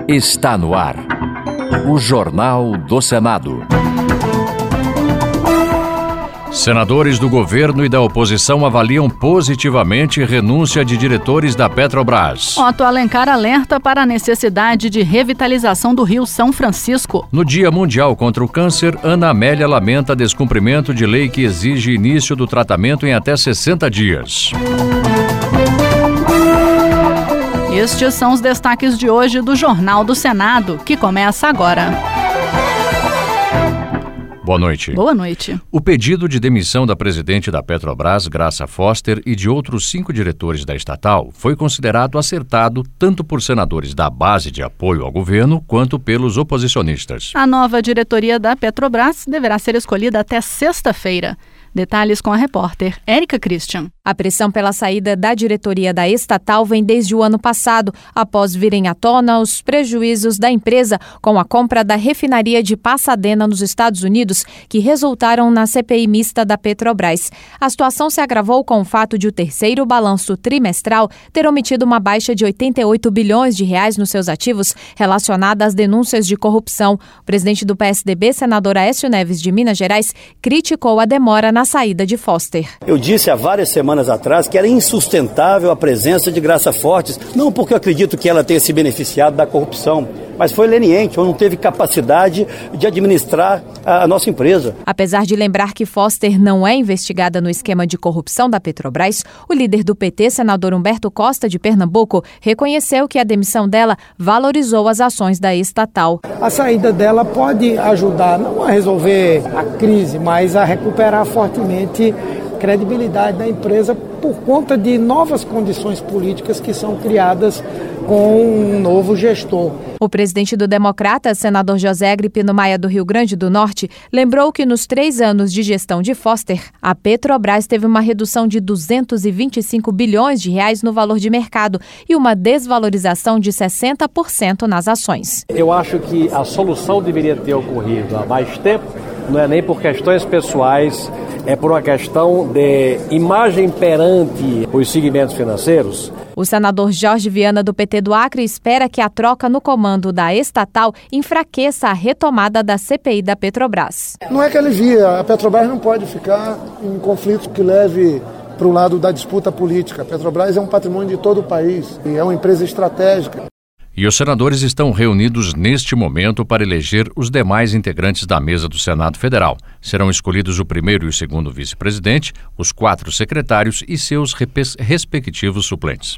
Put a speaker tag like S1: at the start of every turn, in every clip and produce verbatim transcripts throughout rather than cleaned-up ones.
S1: Está no ar. O Jornal do Senado. Senadores do governo e da oposição avaliam positivamente renúncia de diretores da Petrobras.
S2: Otto Alencar alerta para a necessidade de revitalização do Rio São Francisco.
S1: No Dia Mundial contra o Câncer, Ana Amélia lamenta descumprimento de lei que exige início do tratamento em até sessenta dias.
S2: Estes são os destaques de hoje do Jornal do Senado, que começa agora.
S1: Boa noite.
S2: Boa noite.
S1: O pedido de demissão da presidente da Petrobras, Graça Foster, e de outros cinco diretores da estatal foi considerado acertado tanto por senadores da base de apoio ao governo quanto pelos oposicionistas.
S2: A nova diretoria da Petrobras deverá ser escolhida até sexta-feira. Detalhes com a repórter Érica Christian.
S3: A pressão pela saída da diretoria da estatal vem desde o ano passado, após virem à tona os prejuízos da empresa com a compra da refinaria de Pasadena nos Estados Unidos, que resultaram na C P I mista da Petrobras. A situação se agravou com o fato de o terceiro balanço trimestral ter omitido uma baixa de oitenta e oito bilhões de reais nos seus ativos relacionada às denúncias de corrupção. O presidente do P S D B, senador Aécio Neves de Minas Gerais, criticou a demora na saída de Foster.
S4: Eu disse há várias semanas atrás que era insustentável a presença de Graça Fortes, não porque eu acredito que ela tenha se beneficiado da corrupção, mas foi leniente, ou não teve capacidade de administrar a nossa empresa.
S3: Apesar de lembrar que Foster não é investigada no esquema de corrupção da Petrobras, o líder do P T, senador Humberto Costa, de Pernambuco, reconheceu que a demissão dela valorizou as ações da estatal.
S5: A saída dela pode ajudar não a resolver a crise, mas a recuperar fortemente a credibilidade da empresa por conta de novas condições políticas que são criadas com um novo gestor.
S3: O presidente do Democrata, senador José Agripino Maia, do Rio Grande do Norte, lembrou que nos três anos de gestão de Foster, a Petrobras teve uma redução de duzentos e vinte e cinco bilhões de reais no valor de mercado e uma desvalorização de sessenta por cento nas ações.
S6: Eu acho que a solução deveria ter ocorrido há mais tempo, não é nem por questões pessoais, é por uma questão de imagem perante os segmentos financeiros.
S3: O senador Jorge Viana, do P T do Acre, espera que a troca no comando da estatal enfraqueça a retomada da C P I da Petrobras.
S5: Não é que alivia, a Petrobras não pode ficar em conflito que leve para o lado da disputa política. A Petrobras é um patrimônio de todo o país e é uma empresa estratégica.
S1: E os senadores estão reunidos neste momento para eleger os demais integrantes da mesa do Senado Federal. Serão escolhidos o primeiro e o segundo vice-presidente, os quatro secretários e seus respectivos suplentes.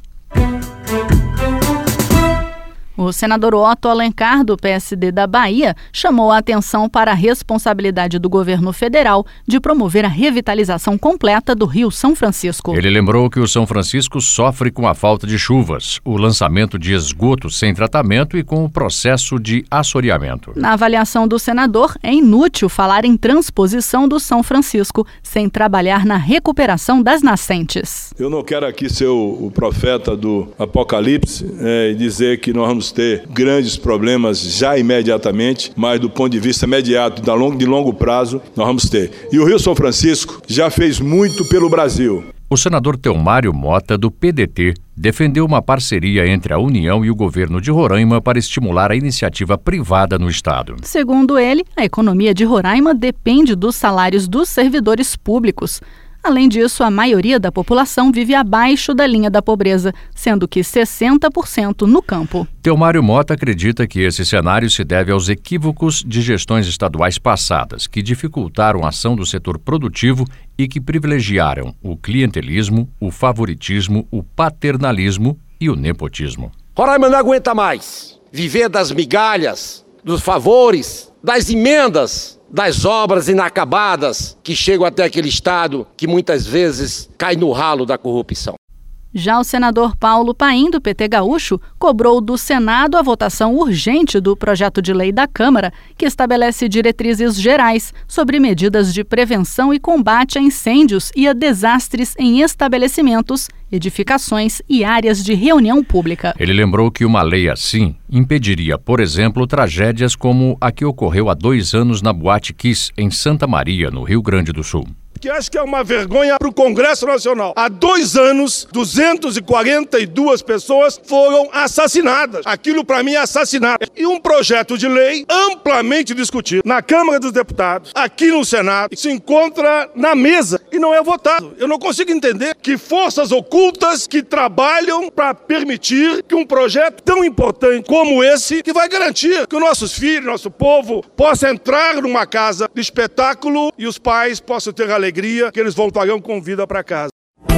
S2: O senador Otto Alencar, do P S D da Bahia, chamou a atenção para a responsabilidade do governo federal de promover a revitalização completa do Rio São Francisco.
S1: Ele lembrou que o São Francisco sofre com a falta de chuvas, o lançamento de esgoto sem tratamento e com o processo de assoreamento.
S2: Na avaliação do senador, é inútil falar em transposição do São Francisco sem trabalhar na recuperação das nascentes.
S7: Eu não quero aqui ser o, o profeta do apocalipse é, e dizer que nós vamos ter grandes problemas já imediatamente, mas do ponto de vista imediato, de longo prazo, nós vamos ter. E o Rio São Francisco já fez muito pelo Brasil.
S1: O senador Teomário Mota, do P D T, defendeu uma parceria entre a União e o governo de Roraima para estimular a iniciativa privada no estado.
S2: Segundo ele, a economia de Roraima depende dos salários dos servidores públicos. Além disso, a maioria da população vive abaixo da linha da pobreza, sendo que sessenta por cento no campo.
S1: Teomário Mota acredita que esse cenário se deve aos equívocos de gestões estaduais passadas, que dificultaram a ação do setor produtivo e que privilegiaram o clientelismo, o favoritismo, o paternalismo e o nepotismo.
S8: Roraima não aguenta mais viver das migalhas, dos favores, das emendas, das obras inacabadas que chegam até aquele estado que muitas vezes cai no ralo da corrupção.
S2: Já o senador Paulo Paim, do P T Gaúcho, cobrou do Senado a votação urgente do projeto de lei da Câmara, que estabelece diretrizes gerais sobre medidas de prevenção e combate a incêndios e a desastres em estabelecimentos, edificações e áreas de reunião pública.
S1: Ele lembrou que uma lei assim impediria, por exemplo, tragédias como a que ocorreu há dois anos na Boate Kiss, em Santa Maria, no Rio Grande do Sul.
S9: que acho que é uma vergonha para o Congresso Nacional. Há dois anos, duzentas e quarenta e duas pessoas foram assassinadas. Aquilo para mim é assassinato. E um projeto de lei amplamente discutido na Câmara dos Deputados, aqui no Senado, se encontra na mesa e não é votado. Eu não consigo entender que forças ocultas que trabalham para permitir que um projeto tão importante como esse, que vai garantir que os nossos filhos, nosso povo, possa entrar numa casa de espetáculo e os pais possam ter a alegria que eles voltarão com vida para casa.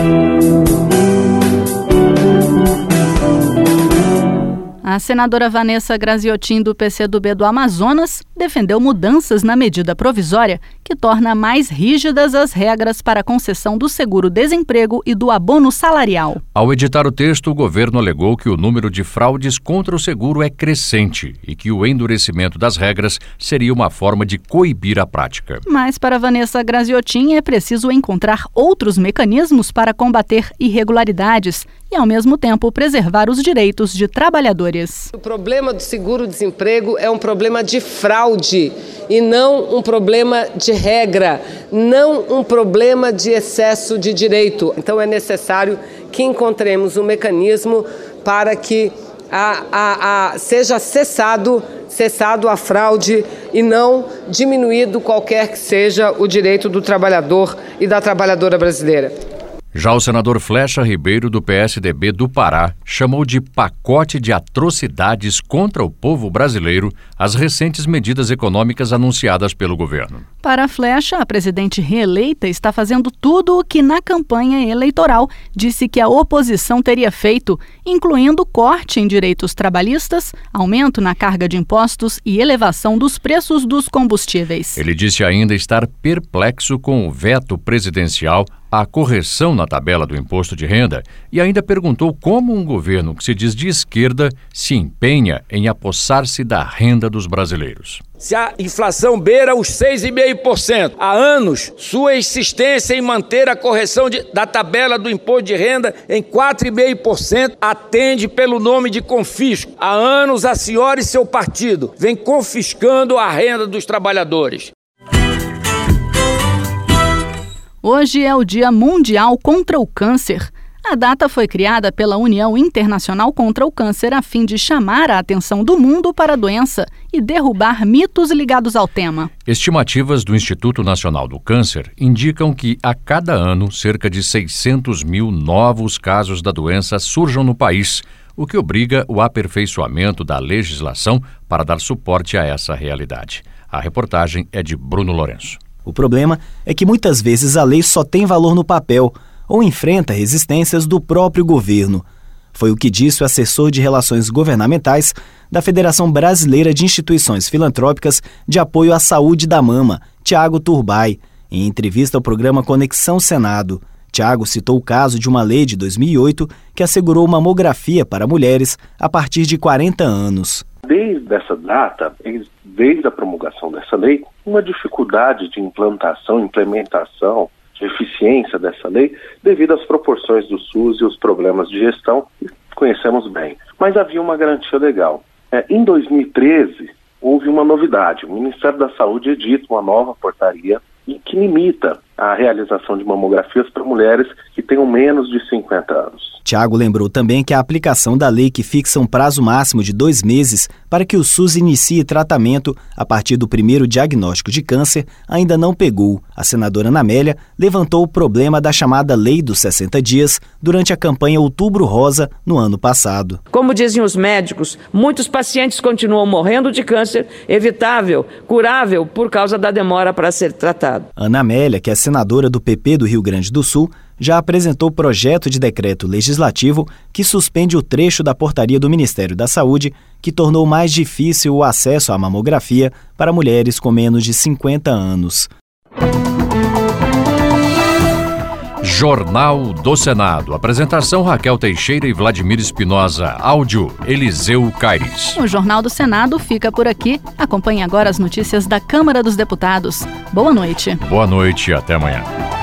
S2: A senadora Vanessa Graziotin, do P C do B do Amazonas, defendeu mudanças na medida provisória que torna mais rígidas as regras para a concessão do seguro-desemprego e do abono salarial.
S1: Ao editar o texto, o governo alegou que o número de fraudes contra o seguro é crescente e que o endurecimento das regras seria uma forma de coibir a prática.
S2: Mas para Vanessa Graziotin é preciso encontrar outros mecanismos para combater irregularidades e, ao mesmo tempo, preservar os direitos de trabalhadores.
S10: O problema do seguro-desemprego é um problema de fraude e não um problema de regra, não um problema de excesso de direito. Então é necessário que encontremos um mecanismo para que a, a, a, seja cessado, cessado a fraude e não diminuído qualquer que seja o direito do trabalhador e da trabalhadora brasileira.
S1: Já o senador Flecha Ribeiro, do P S D B do Pará, chamou de pacote de atrocidades contra o povo brasileiro as recentes medidas econômicas anunciadas pelo governo.
S2: Para a Flecha, a presidente reeleita está fazendo tudo o que na campanha eleitoral disse que a oposição teria feito, incluindo corte em direitos trabalhistas, aumento na carga de impostos e elevação dos preços dos combustíveis.
S1: Ele disse ainda estar perplexo com o veto presidencial a correção na tabela do imposto de renda e ainda perguntou como um governo que se diz de esquerda se empenha em apossar-se da renda dos brasileiros.
S11: Se a inflação beira os seis vírgula cinco por cento há anos, sua insistência em manter a correção de, da tabela do imposto de renda em quatro vírgula cinco por cento atende pelo nome de confisco. Há anos a senhora e seu partido vem confiscando a renda dos trabalhadores.
S2: Hoje é o Dia Mundial contra o Câncer. A data foi criada pela União Internacional contra o Câncer a fim de chamar a atenção do mundo para a doença e derrubar mitos ligados ao tema.
S1: Estimativas do Instituto Nacional do Câncer indicam que, a cada ano, cerca de seiscentos mil novos casos da doença surjam no país, o que obriga o aperfeiçoamento da legislação para dar suporte a essa realidade. A reportagem é de Bruno Lourenço.
S12: O problema é que muitas vezes a lei só tem valor no papel ou enfrenta resistências do próprio governo. Foi o que disse o assessor de Relações Governamentais da Federação Brasileira de Instituições Filantrópicas de Apoio à Saúde da Mama, Tiago Turbay, em entrevista ao programa Conexão Senado. Tiago citou o caso de uma lei de dois mil e oito que assegurou mamografia para mulheres a partir de quarenta anos.
S13: Desde essa data, desde a promulgação dessa lei, uma dificuldade de implantação, implementação, de eficiência dessa lei, devido às proporções do SUS e os problemas de gestão que conhecemos bem. Mas havia uma garantia legal. É, em dois mil e treze, houve uma novidade. O Ministério da Saúde edita uma nova portaria que limita a realização de mamografias para mulheres que tenham menos de cinquenta anos.
S12: Tiago lembrou também que a aplicação da lei que fixa um prazo máximo de dois meses para que o SUS inicie tratamento a partir do primeiro diagnóstico de câncer ainda não pegou. A senadora Ana Amélia levantou o problema da chamada Lei dos sessenta dias durante a campanha Outubro Rosa no ano passado.
S14: Como dizem os médicos, muitos pacientes continuam morrendo de câncer evitável, curável, por causa da demora para ser tratado.
S12: Ana Amélia, que é senadora do P P do Rio Grande do Sul, já apresentou projeto de decreto legislativo que suspende o trecho da portaria do Ministério da Saúde que tornou mais difícil o acesso à mamografia para mulheres com menos de cinquenta anos.
S1: Jornal do Senado. Apresentação Raquel Teixeira e Vladimir Espinosa. Áudio Eliseu Caires.
S2: O Jornal do Senado fica por aqui. Acompanhe agora as notícias da Câmara dos Deputados. Boa noite.
S1: Boa noite e até amanhã.